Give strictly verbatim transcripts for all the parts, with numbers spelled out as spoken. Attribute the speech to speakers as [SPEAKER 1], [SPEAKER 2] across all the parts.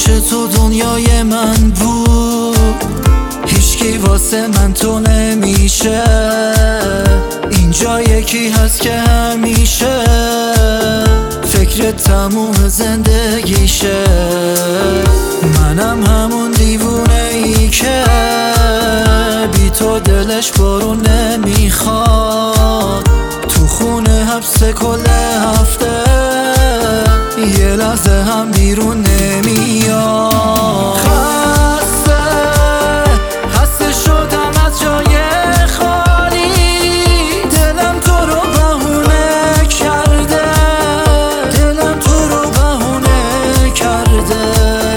[SPEAKER 1] پیش تو دنیای من بود، هیچکی واسه من تو نمیشه. اینجا یکی هست که همیشه فکر تموم زندگیشه. منم همون دیوونه ای که بی تو دلش بارون نمیخواد، تو خونه حبس کل هفته یه لحظه هم بیرون نمیاد. خسته خسته شدم از جای خالی، دلم تو رو بهونه کرده، دلم تو رو بهونه کرده.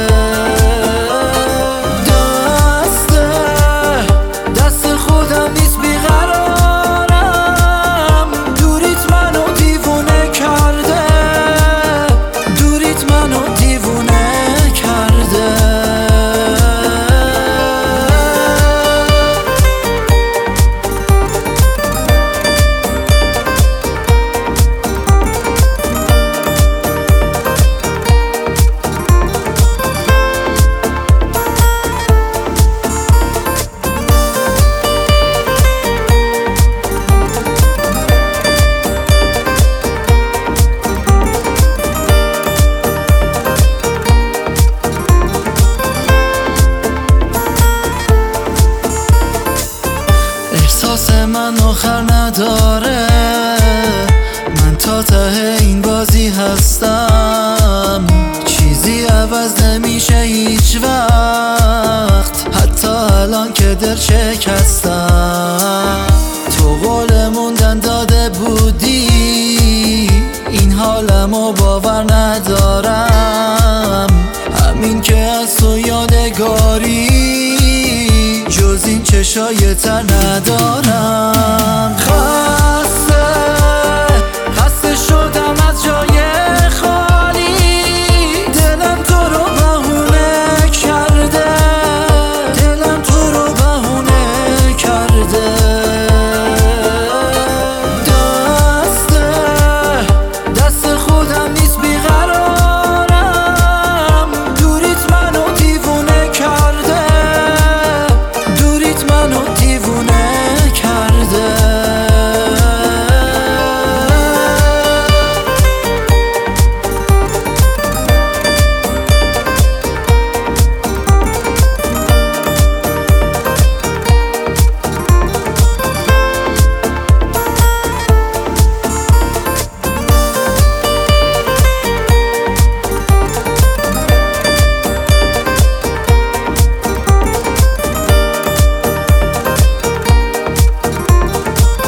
[SPEAKER 1] دست دست خودم نیست بیقرارم، دوریت منو دیوونه کرده، دوریت منو دیوونه کرده. احساس من آخر نداره، من تا ته این بازی هستم، چیزی عوض نمیشه هیچ وقت، حتی الان که دل شکستم. تو قول موندن داده بودی، این حالمو باور ندارم، همین که از تو یادگاری جز این چشای تر ندارم. خسته خسته شدم از جای خالی، دلم تو رو بهونه کرده، دلم تو رو بهونه کرده. دست دست خودم نیست بیقرارم، دوریت منو دیوونه کرده، دوریت منو دیوونه کرده.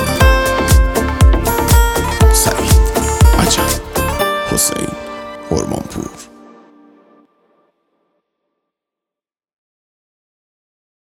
[SPEAKER 2] حسین هورمون